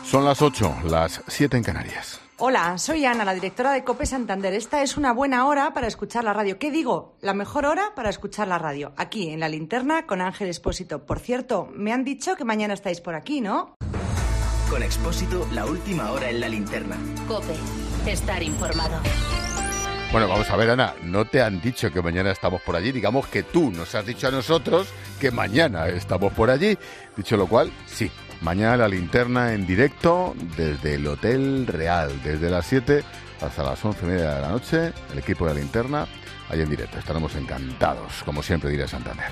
Son las 8, las 7 en Canarias. Hola, soy Ana, la directora de COPE Santander. Esta es una buena hora para escuchar la radio. ¿Qué digo? La mejor hora para escuchar la radio. Aquí, en La Linterna, con Ángel Expósito. Por cierto, me han dicho que mañana estáis por aquí, ¿no? Con Expósito, la última hora en La Linterna. COPE, estar informado. Bueno, vamos a ver, Ana, no te han dicho que mañana estamos por allí. Digamos que tú nos has dicho a nosotros que mañana estamos por allí. Dicho lo cual, sí. Mañana La Linterna en directo desde el Hotel Real, desde las 7 hasta las 11:30 de la noche, el equipo de La Linterna, ahí en directo. Estaremos encantados, como siempre dirá Santander.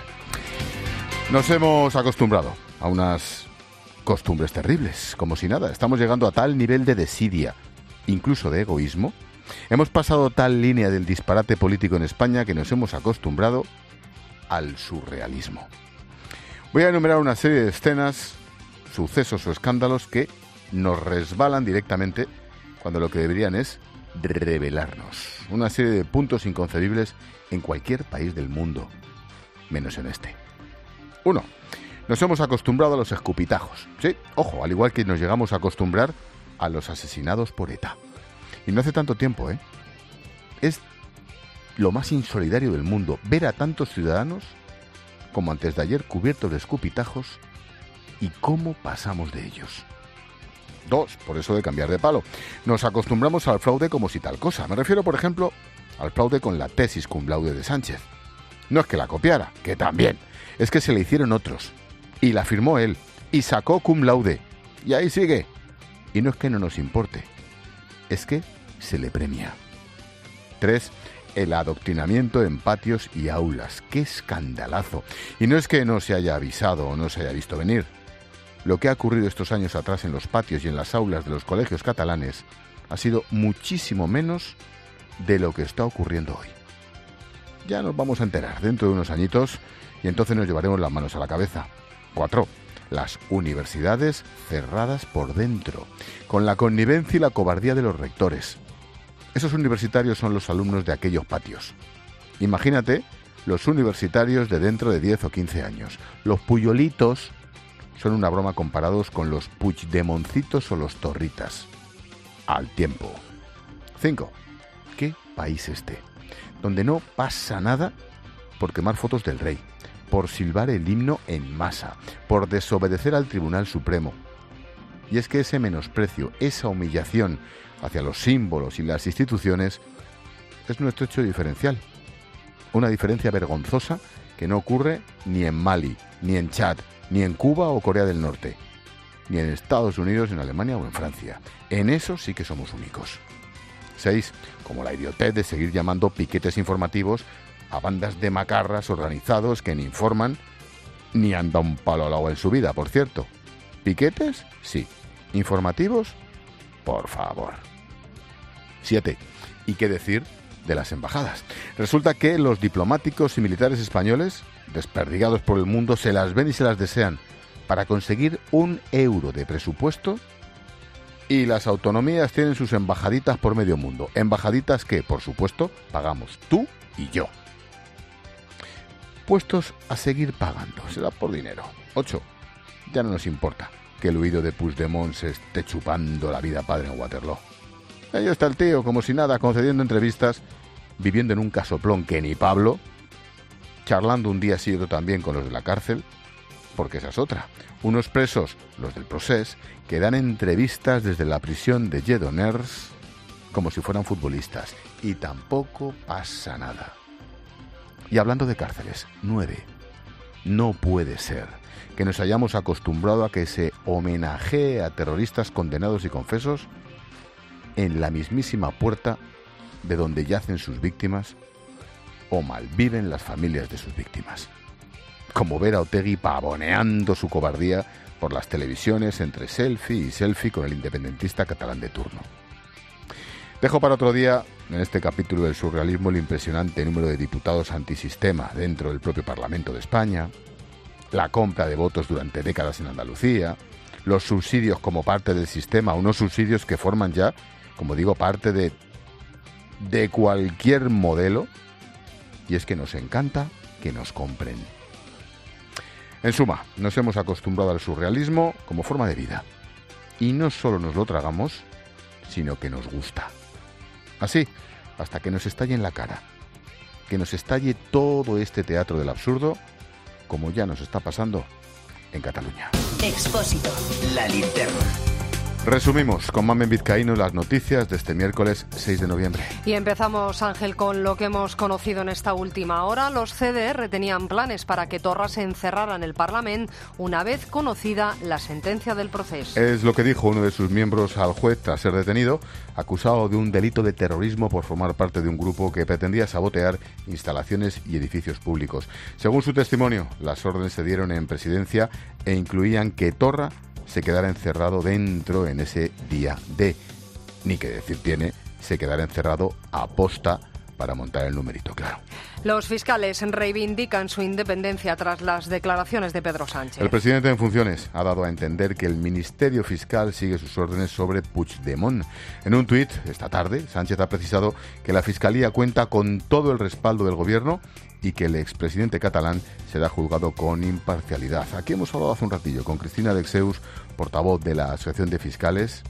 Nos hemos acostumbrado a unas costumbres terribles, como si nada. Estamos llegando a tal nivel de desidia, incluso de egoísmo. Hemos pasado tal línea del disparate político en España que nos hemos acostumbrado al surrealismo. Voy a enumerar una serie de escenas, sucesos o escándalos que nos resbalan directamente cuando lo que deberían es revelarnos. Una serie de puntos inconcebibles en cualquier país del mundo, menos en este. 1. Nos hemos acostumbrado a los escupitajos. Sí, ojo, al igual que nos llegamos a acostumbrar a los asesinados por ETA. Y no hace tanto tiempo, ¿eh? Es lo más insolidario del mundo ver a tantos ciudadanos como antes de ayer cubiertos de escupitajos y cómo pasamos de ellos. 2, por eso de cambiar de palo. Nos acostumbramos al fraude como si tal cosa. Me refiero, por ejemplo, al fraude con la tesis cum laude de Sánchez. No es que la copiara, que también. Es que se le hicieron otros. Y la firmó él. Y sacó cum laude. Y ahí sigue. Y no es que no nos importe. Es que se le premia. 3. El adoctrinamiento en patios y aulas. ¡Qué escandalazo! Y no es que no se haya avisado o no se haya visto venir. Lo que ha ocurrido estos años atrás en los patios y en las aulas de los colegios catalanes ha sido muchísimo menos de lo que está ocurriendo hoy. Ya nos vamos a enterar dentro de unos añitos y entonces nos llevaremos las manos a la cabeza. 4. Las universidades cerradas por dentro, con la connivencia y la cobardía de los rectores. Esos universitarios son los alumnos de aquellos patios. Imagínate los universitarios de dentro de 10 o 15 años. Los puyolitos son una broma comparados con los Puigdemoncitos o los Torritas. Al tiempo. 5. ¿Qué país este? Donde no pasa nada por quemar fotos del rey, por silbar el himno en masa, por desobedecer al Tribunal Supremo. Y es que ese menosprecio, esa humillación hacia los símbolos y las instituciones es nuestro hecho diferencial. Una diferencia vergonzosa que no ocurre ni en Mali, ni en Chad, ni en Cuba o Corea del Norte, ni en Estados Unidos, en Alemania o en Francia. En eso sí que somos únicos. 6. Como la idiotez de seguir llamando piquetes informativos a bandas de macarras organizados que ni informan ni han dado un palo al agua en su vida, por cierto. ¿Piquetes? Sí. ¿Informativos? Por favor. 7. ¿Y qué decir de las embajadas? Resulta que los diplomáticos y militares españoles, desperdigados por el mundo, se las ven y se las desean para conseguir €1 de presupuesto, y las autonomías tienen sus embajaditas por medio mundo. Embajaditas que, por supuesto, pagamos tú y yo. Puestos a seguir pagando, será por dinero. 8. Ya no nos importa que el huido de Puigdemont se esté chupando la vida padre en Waterloo. Ahí está el tío, como si nada, concediendo entrevistas, viviendo en un casoplón que ni Pablo, charlando un día sí y otro también con los de la cárcel, porque esa es otra. Unos presos, los del Procés, que dan entrevistas desde la prisión de Lledoners como si fueran futbolistas. Y tampoco pasa nada. Y hablando de cárceles, 9. No puede ser que nos hayamos acostumbrado a que se homenajee a terroristas condenados y confesos en la mismísima puerta de donde yacen sus víctimas o malviven las familias de sus víctimas. Como ver a Otegi pavoneando su cobardía por las televisiones entre selfie y selfie con el independentista catalán de turno. Dejo para otro día, en este capítulo del surrealismo, el impresionante número de diputados antisistema dentro del propio Parlamento de España, la compra de votos durante décadas en Andalucía, los subsidios como parte del sistema, unos subsidios que forman ya, como digo, parte de cualquier modelo, y es que nos encanta que nos compren. En suma, nos hemos acostumbrado al surrealismo como forma de vida. y no solo nos lo tragamos, sino que nos gusta. Así, hasta que nos estalle en la cara. Que nos estalle todo este teatro del absurdo, como ya nos está pasando en Cataluña. Expósito. La linterna. Resumimos con Mamen Vizcaíno las noticias de este miércoles 6 de noviembre. Y empezamos, Ángel, con lo que hemos conocido en esta última hora. Los CDR tenían planes para que Torra se encerrara en el Parlamento una vez conocida la sentencia del proceso. Es lo que dijo uno de sus miembros al juez tras ser detenido, acusado de un delito de terrorismo por formar parte de un grupo que pretendía sabotear instalaciones y edificios públicos. Según su testimonio, las órdenes se dieron en presidencia e incluían que Torra se quedara encerrado dentro en ese día D. Ni que decir tiene, se quedara encerrado a posta para montar el numerito, claro. Los fiscales reivindican su independencia tras las declaraciones de Pedro Sánchez. El presidente en funciones ha dado a entender que el Ministerio Fiscal sigue sus órdenes sobre Puigdemont. En un tuit esta tarde, Sánchez ha precisado que la Fiscalía cuenta con todo el respaldo del Gobierno y que el expresidente catalán será juzgado con imparcialidad. Aquí hemos hablado hace un ratillo con Cristina Dexeus, portavoz de la Asociación de Fiscales.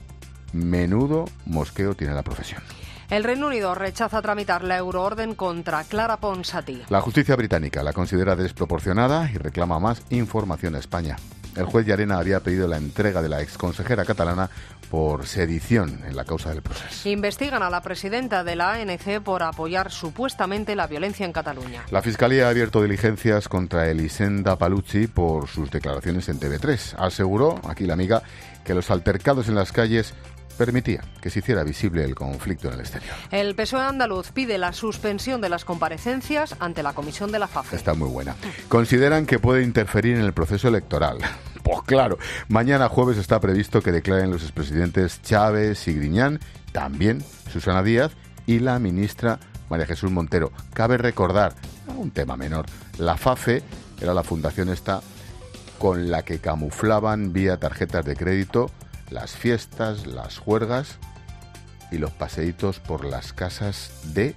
Menudo mosqueo tiene la profesión. El Reino Unido rechaza tramitar la euroorden contra Clara Ponsatí. La justicia británica la considera desproporcionada y reclama más información a España. El juez Llarena había pedido la entrega de la exconsejera catalana por sedición en la causa del proceso. Investigan a la presidenta de la ANC por apoyar supuestamente la violencia en Cataluña. La Fiscalía ha abierto diligencias contra Elisenda Paluzzi por sus declaraciones en TV3. Aseguró, aquí la amiga, que los altercados en las calles permitía que se hiciera visible el conflicto en el exterior. El PSOE andaluz pide la suspensión de las comparecencias ante la comisión de la FAFE. Está muy buena. Consideran que puede interferir en el proceso electoral. Pues claro, mañana jueves está previsto que declaren los expresidentes Chávez y Griñán, también Susana Díaz y la ministra María Jesús Montero. Cabe recordar, un tema menor, la FAFE era la fundación esta con la que camuflaban vía tarjetas de crédito las fiestas, las juergas y los paseítos por las casas de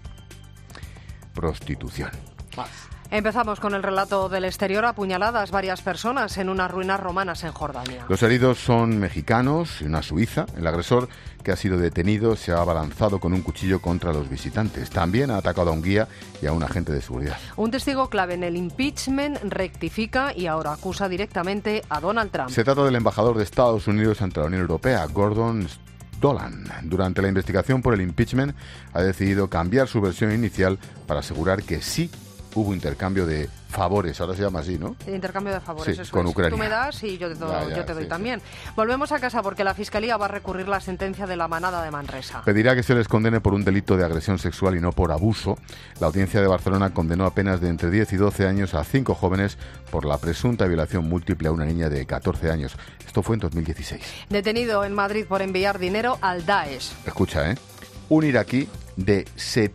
prostitución. Empezamos con el relato del exterior. Apuñaladas varias personas en unas ruinas romanas en Jordania. Los heridos son mexicanos y una suiza. El agresor, que ha sido detenido, se ha abalanzado con un cuchillo contra los visitantes. También ha atacado a un guía y a un agente de seguridad. Un testigo clave en el impeachment rectifica y ahora acusa directamente a Donald Trump. Se trata del embajador de Estados Unidos ante la Unión Europea, Gordon Dolan. Durante la investigación por el impeachment ha decidido cambiar su versión inicial para asegurar que sí hubo intercambio de favores, ahora se llama así, ¿no? Intercambio de favores, sí, eso con es. Ucrania. Tú me das y yo te doy también. Sí. Volvemos a casa porque la Fiscalía va a recurrir la sentencia de la manada de Manresa. Pedirá que se les condene por un delito de agresión sexual y no por abuso. La Audiencia de Barcelona condenó a penas de entre 10 y 12 años a 5 jóvenes por la presunta violación múltiple a una niña de 14 años. Esto fue en 2016. Detenido en Madrid por enviar dinero al Daesh. Escucha, un iraquí de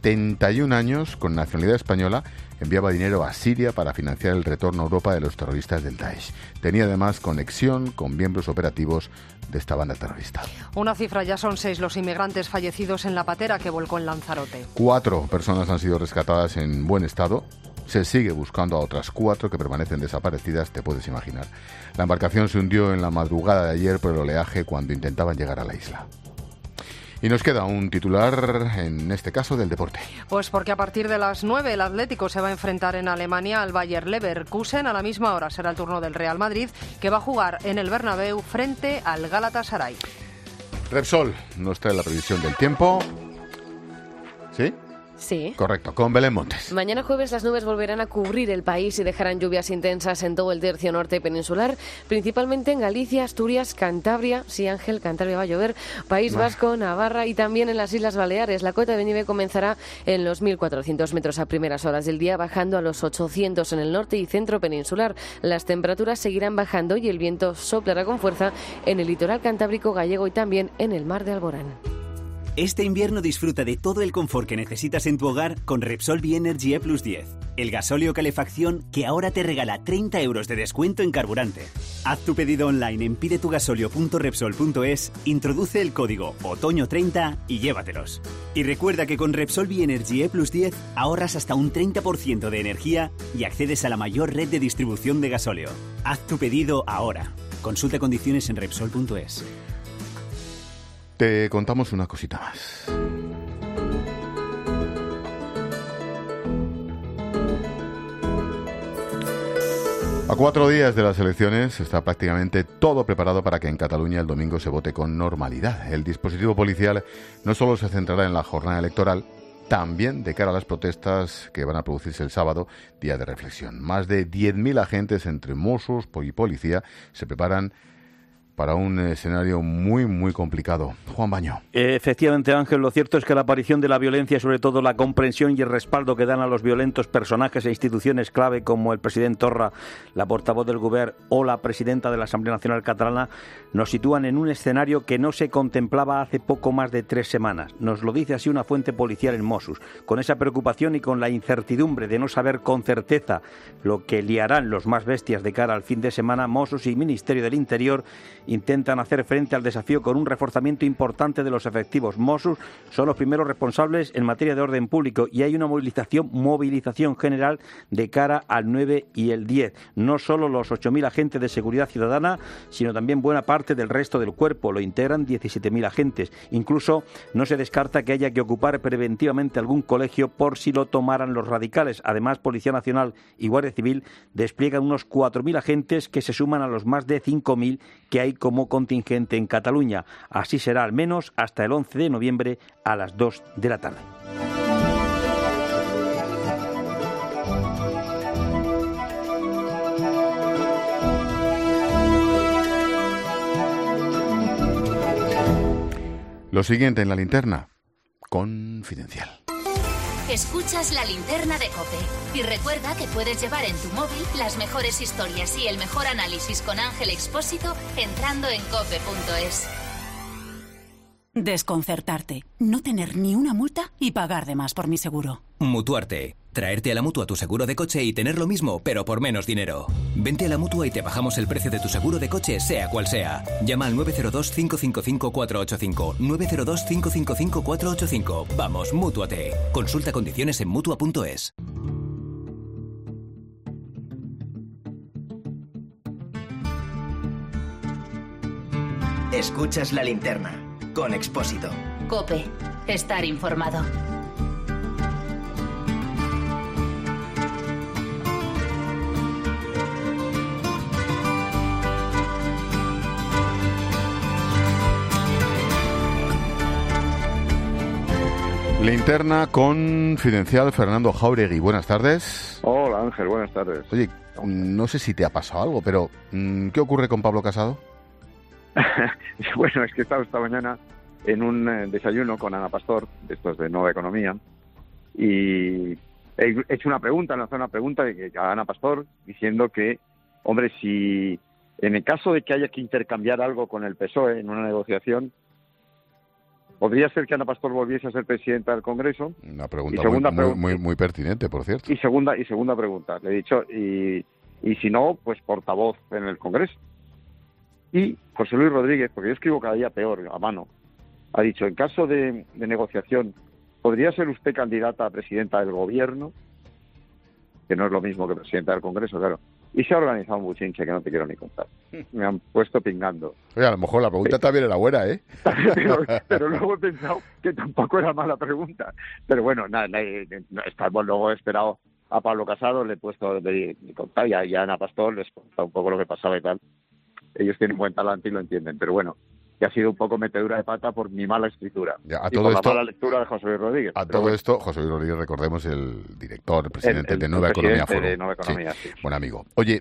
71 años con nacionalidad española enviaba dinero a Siria para financiar el retorno a Europa de los terroristas del Daesh. Tenía además conexión con miembros operativos de esta banda terrorista. Una cifra, ya son 6 los inmigrantes fallecidos en la patera que volcó en Lanzarote. 4 personas han sido rescatadas en buen estado. Se sigue buscando a otras 4 que permanecen desaparecidas, te puedes imaginar. La embarcación se hundió en la madrugada de ayer por el oleaje cuando intentaban llegar a la isla. Y nos queda un titular, en este caso, del deporte. Pues porque a partir de las 9 el Atlético se va a enfrentar en Alemania al Bayer Leverkusen. A la misma hora será el turno del Real Madrid, que va a jugar en el Bernabéu frente al Galatasaray. Repsol nos trae la previsión del tiempo. ¿Sí? Sí. Correcto, con Belén Montes. Mañana jueves las nubes volverán a cubrir el país y dejarán lluvias intensas en todo el tercio norte peninsular, principalmente en Galicia, Asturias, Cantabria, sí Ángel, Cantabria va a llover, País Vasco, Navarra y también en las Islas Baleares. La cota de nieve comenzará en los 1.400 metros a primeras horas del día, bajando a los 800 en el norte y centro peninsular. Las temperaturas seguirán bajando y el viento soplará con fuerza en el litoral cantábrico gallego y también en el mar de Alborán. Este invierno disfruta de todo el confort que necesitas en tu hogar con Repsol Bienergy E+10, el gasóleo calefacción que ahora te regala 30 euros de descuento en carburante. Haz tu pedido online en pidetugasolio.repsol.es, introduce el código OTOÑO30 y llévatelos. Y recuerda que con Repsol Bienergy E+10 ahorras hasta un 30% de energía y accedes a la mayor red de distribución de gasóleo. Haz tu pedido ahora. Consulta condiciones en Repsol.es. Te contamos una cosita más. A 4 días de las elecciones está prácticamente todo preparado para que en Cataluña el domingo se vote con normalidad. El dispositivo policial no solo se centrará en la jornada electoral, también de cara a las protestas que van a producirse el sábado, día de reflexión. Más de 10.000 agentes entre Mossos y policía se preparan para un escenario muy, muy complicado. Juan Baño. Efectivamente, Ángel, lo cierto es que la aparición de la violencia y sobre todo la comprensión y el respaldo que dan a los violentos personajes e instituciones clave como el presidente Torra, la portavoz del Govern o la presidenta de la Asamblea Nacional Catalana nos sitúan en un escenario que no se contemplaba hace poco más de 3 semanas. Nos lo dice así una fuente policial en Mossos. Con esa preocupación y con la incertidumbre de no saber con certeza lo que liarán los más bestias de cara al fin de semana, Mossos y Ministerio del Interior intentan hacer frente al desafío con un reforzamiento importante de los efectivos. Mossos son los primeros responsables en materia de orden público y hay una movilización general de cara al 9 y el 10. No solo los 8.000 agentes de seguridad ciudadana, sino también buena parte del resto del cuerpo. Lo integran 17.000 agentes. Incluso no se descarta que haya que ocupar preventivamente algún colegio por si lo tomaran los radicales. Además, Policía Nacional y Guardia Civil despliegan unos 4.000 agentes que se suman a los más de 5.000 que hay como contingente en Cataluña. Así será al menos hasta el 11 de noviembre a las 2 de la tarde. Lo siguiente en la linterna, confidencial. Escuchas la linterna de COPE. Y recuerda que puedes llevar en tu móvil las mejores historias y el mejor análisis con Ángel Expósito entrando en cope.es. Desconcertarte, no tener ni una multa y pagar de más por mi seguro. Mutuarte. Traerte a la Mutua tu seguro de coche y tener lo mismo, pero por menos dinero. Vente a la Mutua y te bajamos el precio de tu seguro de coche, sea cual sea. Llama al 902-555-485. 902-555-485. Vamos, Mútuate. Consulta condiciones en Mutua.es. Escuchas la linterna con Expósito. COPE. Estar informado. Linterna confidencial, Fernando Jáuregui. Buenas tardes. Hola Ángel, buenas tardes. Oye, no sé si te ha pasado algo, pero ¿qué ocurre con Pablo Casado? Bueno, es que he estado esta mañana en un desayuno con Ana Pastor, de estos de Nueva Economía, y he hecho una pregunta, a Ana Pastor, diciendo que, hombre, si en el caso de que haya que intercambiar algo con el PSOE en una negociación, ¿podría ser que Ana Pastor volviese a ser presidenta del Congreso? Una pregunta muy pertinente, por cierto. Y segunda pregunta, le he dicho, y si no, pues portavoz en el Congreso. Y José Luis Rodríguez, porque yo escribo cada día peor, a mano, ha dicho, en caso de negociación, ¿podría ser usted candidata a presidenta del Gobierno? Que no es lo mismo que presidenta del Congreso, claro. Y se ha organizado un buchinche que no te quiero ni contar. Me han puesto pingando. Oye, a lo mejor la pregunta también era buena, ¿eh? pero luego he pensado que tampoco era mala pregunta. Pero bueno, luego he esperado a Pablo Casado, le he puesto de contar, y a Ana Pastor les he contado un poco lo que pasaba y tal. Ellos tienen buen talante y lo entienden, pero bueno, que ha sido un poco metedura de pata por mi mala escritura y por la mala lectura de José Luis Rodríguez. Esto, José Luis Rodríguez, recordemos, el director, el presidente de Nueva Economía Foro. De Nueva Economía, sí. Buen amigo. Oye,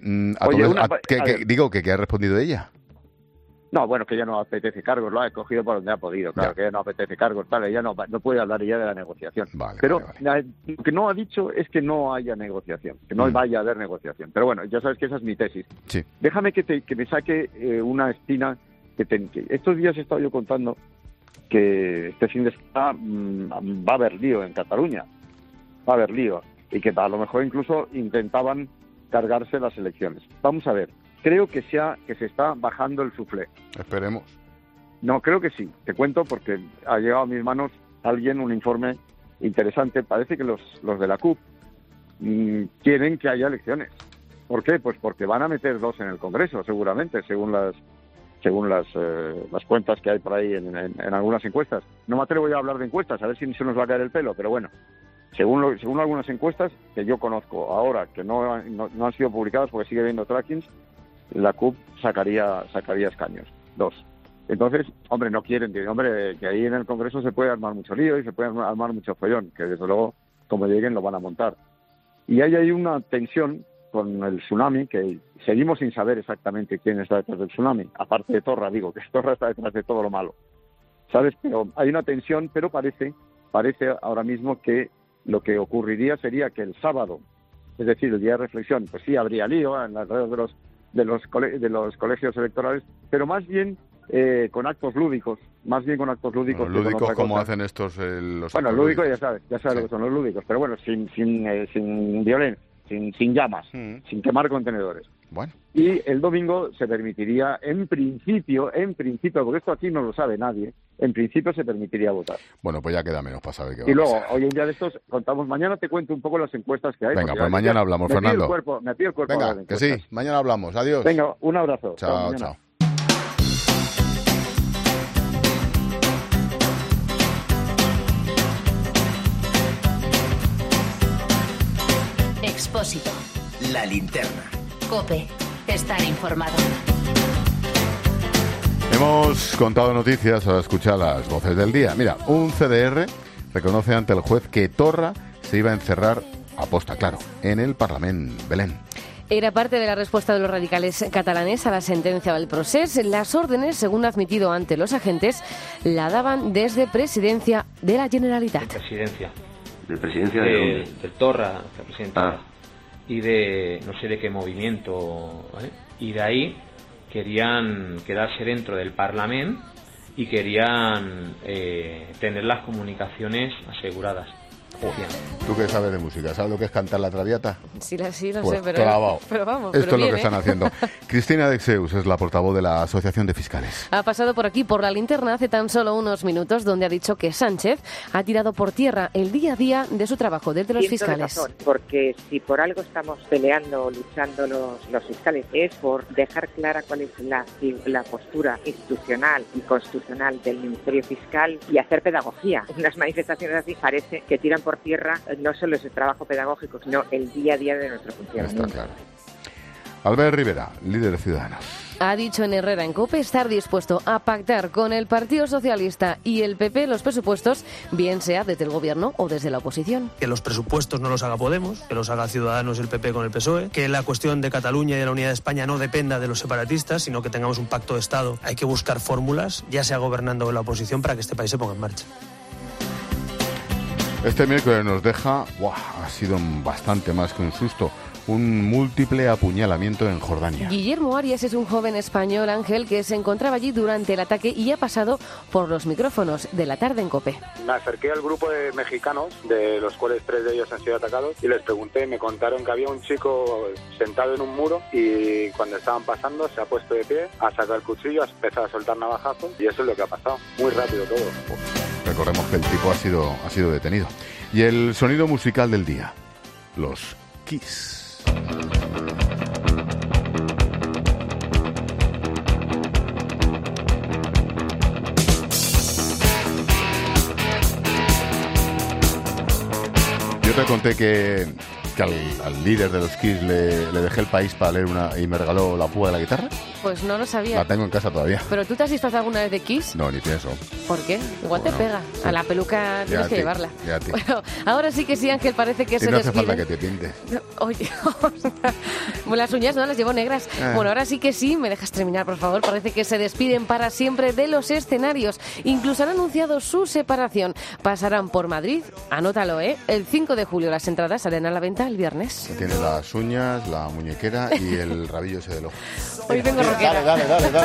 ¿qué ha respondido ella? No, bueno, que ella no apetece cargos, lo ha cogido por donde ha podido, claro, que ella no apetece cargos, tal, ella no puede hablar ya de la negociación. Pero lo que no ha dicho es que no haya negociación, que no vaya a haber negociación. Pero bueno, ya sabes que esa es mi tesis. Sí. Déjame que me saque una espina que estos días he estado yo contando que este fin de semana va a haber lío en Cataluña, y que a lo mejor incluso intentaban cargarse las elecciones. Vamos a ver. Creo que se está bajando el suflé. Esperemos. No, creo que sí. Te cuento porque ha llegado a mis manos un informe interesante. Parece que los de la CUP quieren que haya elecciones. ¿Por qué? Pues porque van a meter 2 en el Congreso, seguramente, según las según las cuentas que hay por ahí en algunas encuestas. No me atrevo ya a hablar de encuestas, a ver si se nos va a caer el pelo, pero bueno, según algunas encuestas que yo conozco ahora, que no han sido publicadas porque sigue habiendo trackings, la CUP sacaría escaños, 2. Entonces, hombre, no quieren, que ahí en el Congreso se puede armar mucho lío y se puede armar mucho follón, que desde luego, como lleguen, lo van a montar. Y ahí hay una tensión con el tsunami, que seguimos sin saber exactamente quién está detrás del tsunami, aparte de Torra, digo, que Torra está detrás de todo lo malo, ¿sabes? Pero hay una tensión, pero parece ahora mismo que lo que ocurriría sería que el sábado, es decir, el día de reflexión, pues sí, habría lío en las redes de los colegios electorales, pero más bien con actos lúdicos, Los lúdicos, como hacen estos los bueno, lúdicos ya sabes sí. Lo que son los lúdicos, pero bueno, sin violencia, sin llamas, sin quemar contenedores. Bueno. Y el domingo se permitiría, en principio, porque esto aquí no lo sabe nadie, en principio se permitiría votar. Bueno, pues ya queda menos para saber qué va y a luego, pasar. hoy en día de estos, contamos, mañana te cuento un poco las encuestas que hay. Venga, pues mañana hablamos, Fernando. Me pido el cuerpo. Venga, que sí, mañana hablamos. Adiós. Venga, un abrazo. Chao. Expósito. La linterna. COPE. Estar informado. Hemos contado noticias, ahora escucha las voces del día. Mira, un CDR reconoce ante el juez que Torra se iba a encerrar aposta, claro, en el Parlamento. Belén. Era parte de la respuesta de los radicales catalanes a la sentencia del procés. Las órdenes, según ha admitido ante los agentes, la daban desde Presidencia de la Generalitat. ¿De Presidencia de dónde? De Torra, la presidenta. Y de no sé de qué movimiento, ¿vale? Y de ahí querían quedarse dentro del Parlamento y querían tener las comunicaciones aseguradas. ¿Tú qué sabes de música? ¿Sabes lo que es cantar la Traviata? Sí, lo pues sé, pero vamos. Esto pero es lo que bien, están haciendo. Cristina Dexeus es la portavoz de la Asociación de Fiscales. Ha pasado por aquí, por la linterna, hace tan solo unos minutos, donde ha dicho que Sánchez ha tirado por tierra el día a día de su trabajo desde los fiscales. Razón, porque si por algo estamos peleando, luchando los fiscales, es por dejar clara cuál es la postura institucional y constitucional del Ministerio Fiscal y hacer pedagogía. Unas manifestaciones así parece que tiran por tierra no solo ese trabajo pedagógico, sino el día a día de nuestro funcionamiento. Está claro. Albert Rivera, líder de Ciudadanos. Ha dicho en Herrera en COPE estar dispuesto a pactar con el Partido Socialista y el PP los presupuestos, bien sea desde el Gobierno o desde la oposición. Que los presupuestos no los haga Podemos, que los haga Ciudadanos y el PP con el PSOE, que la cuestión de Cataluña y de la unidad de España no dependa de los separatistas, sino que tengamos un pacto de Estado. Hay que buscar fórmulas, ya sea gobernando o en la oposición, para que este país se ponga en marcha. Este miércoles nos deja, ha sido bastante más que un susto, un múltiple apuñalamiento en Jordania. Guillermo Arias es un joven español, Ángel, que se encontraba allí durante el ataque y ha pasado por los micrófonos de La Tarde en COPE. Me acerqué al grupo de mexicanos, de los cuales 3 de ellos han sido atacados, y les pregunté, me contaron que había un chico sentado en un muro y cuando estaban pasando se ha puesto de pie, ha sacado el cuchillo, ha empezado a soltar navajazos y eso es lo que ha pasado. Muy rápido todo. Recordemos que el tipo ha sido detenido. Y el sonido musical del día, los Kiss. Yo te conté que al líder de los Kiss le dejé el país para leer y me regaló la púa de la guitarra. Pues no lo sabía. La tengo en casa todavía. ¿Pero tú te has disfrazado alguna vez de Kiss? No, ni pienso. ¿Por qué? Igual te pega. Sí. A la peluca tienes que llevarla. Ya a ti. Bueno, ahora sí que sí, Ángel, parece que se no hace despide. falta que te pintes. No, oye, las uñas no las llevo negras. Bueno, ahora sí que sí, me dejas terminar, por favor. Parece que se despiden para siempre de los escenarios. Incluso han anunciado su separación. Pasarán por Madrid, anótalo, el 5 de julio. Las entradas salen a la venta el viernes. Tiene las uñas, la muñequera y el rabillo ese del ojo. Hoy vengo rockera. Dale.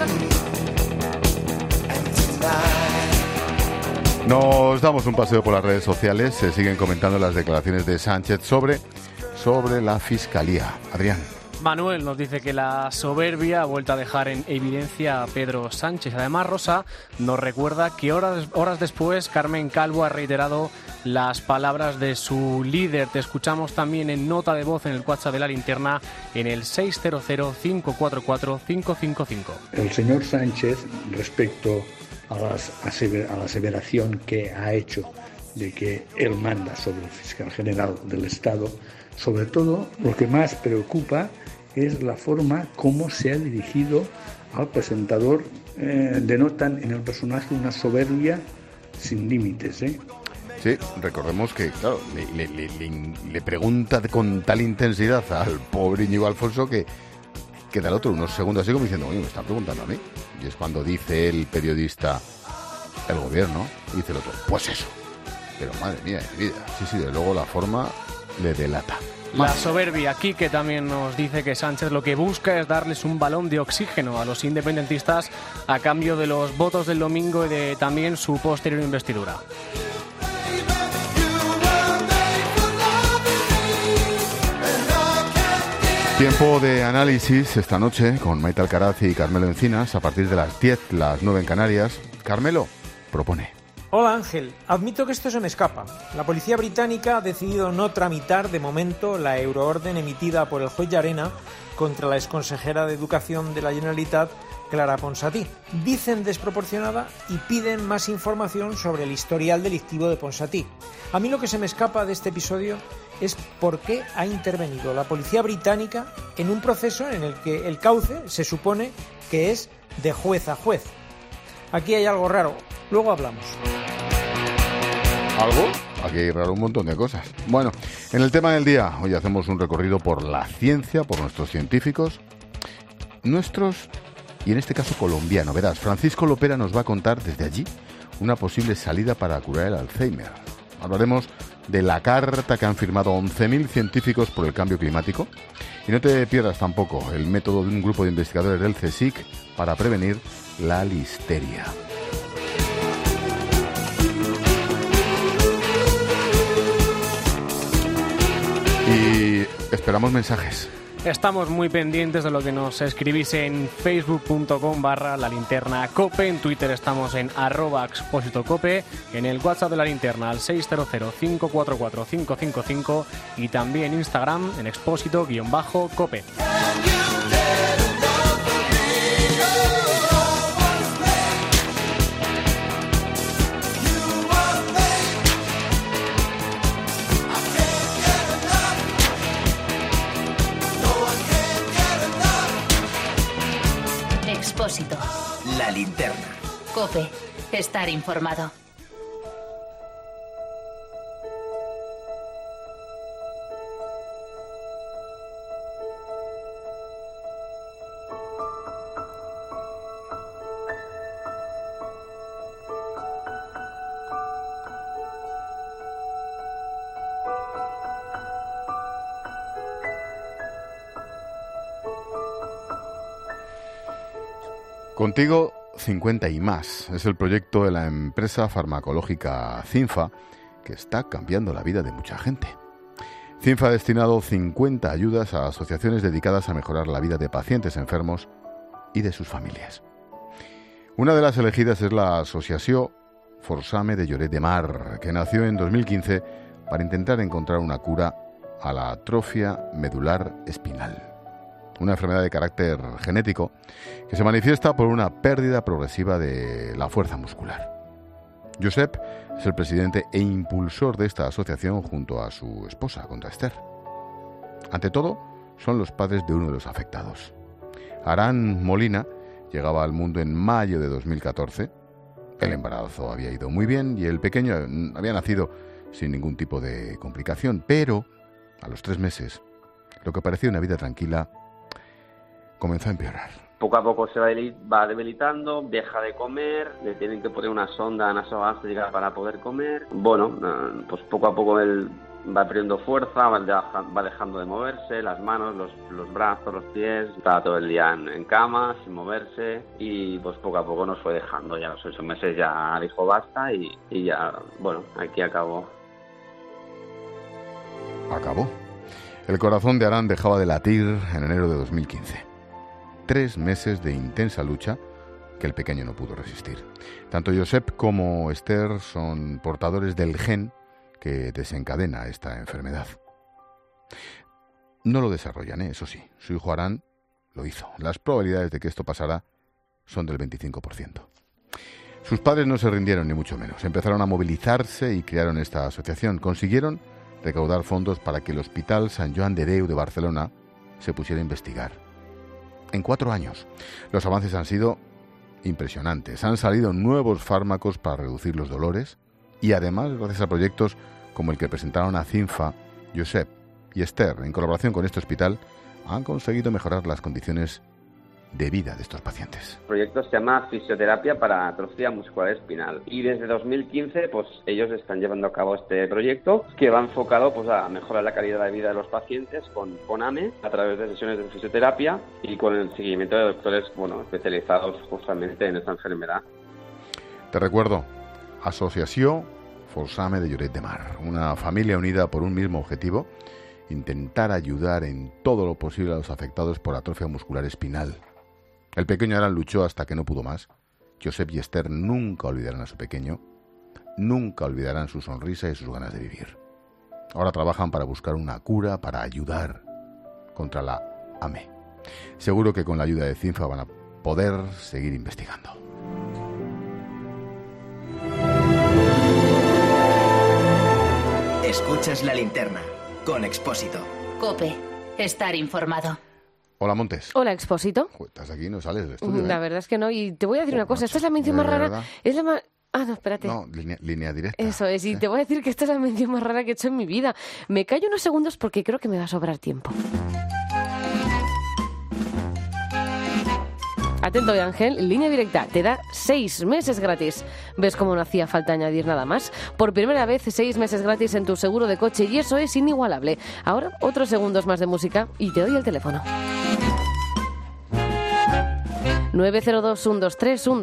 Nos damos un paseo por las redes sociales. Se siguen comentando las declaraciones de Sánchez sobre la Fiscalía. Adrián. Manuel nos dice que la soberbia ha vuelto a dejar en evidencia a Pedro Sánchez. Además, Rosa nos recuerda que horas después Carmen Calvo ha reiterado las palabras de su líder. Te escuchamos también en nota de voz en el WhatsApp de la linterna en el 600-544-555. El señor Sánchez, respecto a la aseveración que ha hecho de que él manda sobre el fiscal general del Estado, sobre todo lo que más preocupa es la forma como se ha dirigido al presentador. Denotan en el personaje una soberbia sin límites, ¿eh? Sí, recordemos que, claro, le pregunta con tal intensidad al pobre Íñigo Alfonso que queda el otro unos segundos así como diciendo, oye, me está preguntando a mí. Y es cuando dice el periodista, el gobierno, y dice el otro, pues eso. Pero madre mía de mi vida, sí, de luego la forma le delata. La soberbia. Quique también nos dice que Sánchez lo que busca es darles un balón de oxígeno a los independentistas a cambio de los votos del domingo y de también su posterior investidura. Tiempo de análisis esta noche con Maite Alcaraz y Carmelo Encinas a partir de las 10, las 9 en Canarias. Carmelo propone. Hola Ángel, admito que esto se me escapa. La policía británica ha decidido no tramitar de momento la euroorden emitida por el juez Llarena contra la exconsejera de Educación de la Generalitat, Clara Ponsatí. Dicen desproporcionada y piden más información sobre el historial delictivo de Ponsatí. A mí lo que se me escapa de este episodio es por qué ha intervenido la policía británica en un proceso en el que el cauce se supone que es de juez a juez. Aquí hay algo raro, luego hablamos. ¿Algo? Aquí hay raro un montón de cosas. Bueno, en el tema del día, hoy hacemos un recorrido por la ciencia, por nuestros científicos, nuestros, y en este caso colombiano. Verás, Francisco Lopera nos va a contar desde allí una posible salida para curar el Alzheimer. Hablaremos de la carta que han firmado 11.000 científicos por el cambio climático. Y no te pierdas tampoco el método de un grupo de investigadores del CSIC para prevenir la listeria. Y esperamos mensajes. Estamos muy pendientes de lo que nos escribís en facebook.com/lalinternacope, en Twitter estamos en @expositocope, en el WhatsApp de la linterna al 600-544-555 y también en Instagram en expósito_cope. Expósito. La linterna. COPE. Estar informado. Contigo 50 y más es el proyecto de la empresa farmacológica Cinfa que está cambiando la vida de mucha gente. Cinfa ha destinado 50 ayudas a asociaciones dedicadas a mejorar la vida de pacientes enfermos y de sus familias. Una de las elegidas es la Asociación Forsame de Lloret de Mar, que nació en 2015 para intentar encontrar una cura a la atrofia medular espinal, una enfermedad de carácter genético que se manifiesta por una pérdida progresiva de la fuerza muscular. Josep es el presidente e impulsor de esta asociación junto a su esposa, Contra Esther. Ante todo, son los padres de uno de los afectados. Arán Molina llegaba al mundo en mayo de 2014. El embarazo había ido muy bien y el pequeño había nacido sin ningún tipo de complicación, pero a los 3 meses, lo que parecía una vida tranquila comenzó a empeorar. Poco a poco se va debilitando, deja de comer, le tienen que poner una sonda nasogástrica para poder comer. Bueno, pues poco a poco él va perdiendo fuerza, va dejando de moverse, las manos, los brazos, los pies. Estaba todo el día en cama, sin moverse, y pues poco a poco nos fue dejando. Ya a los 8 meses ya dijo basta y ya, bueno, aquí acabó. Acabó. El corazón de Arán dejaba de latir en enero de 2015. 3 meses de intensa lucha que el pequeño no pudo resistir. Tanto Josep como Esther son portadores del gen que desencadena esta enfermedad. No lo desarrollan, eso sí. Su hijo Arán lo hizo. Las probabilidades de que esto pasara son del 25%. Sus padres no se rindieron, ni mucho menos. Empezaron a movilizarse y crearon esta asociación. Consiguieron recaudar fondos para que el Hospital Sant Joan de Déu de Barcelona se pusiera a investigar. En 4 años, los avances han sido impresionantes. Han salido nuevos fármacos para reducir los dolores y además, gracias a proyectos como el que presentaron a Cinfa, Josep y Esther, en colaboración con este hospital, han conseguido mejorar las condiciones de vida de estos pacientes. El proyecto se llama Fisioterapia para Atrofia Muscular Espinal y desde 2015 pues ellos están llevando a cabo este proyecto que va enfocado pues a mejorar la calidad de vida de los pacientes con AME a través de sesiones de fisioterapia y con el seguimiento de doctores especializados justamente en esta enfermedad. Te recuerdo, Asociació Folsame de Lloret de Mar, una familia unida por un mismo objetivo: intentar ayudar en todo lo posible a los afectados por atrofia muscular espinal. El pequeño Aran luchó hasta que no pudo más. Josep y Esther nunca olvidarán a su pequeño, nunca olvidarán su sonrisa y sus ganas de vivir. Ahora trabajan para buscar una cura, para ayudar contra la AME. Seguro que con la ayuda de Cinfa van a poder seguir investigando. Escuchas la linterna con Expósito. COPE. Estar informado. Hola, Montes. Hola, Expósito. Estás aquí, no sales del estudio. La verdad es que no. Y te voy a decir una cosa. Esta es la mención más rara. Es la más... Ah, no, espérate. No, línea directa. Eso es. Y te voy a decir que esta es la mención más rara que he hecho en mi vida. Me callo unos segundos porque creo que me va a sobrar tiempo. Atento, Ángel, línea directa, te da 6 meses gratis. ¿Ves cómo no hacía falta añadir nada más? Por primera vez, 6 meses gratis en tu seguro de coche y eso es inigualable. Ahora, otros segundos más de música y te doy el teléfono. 902 123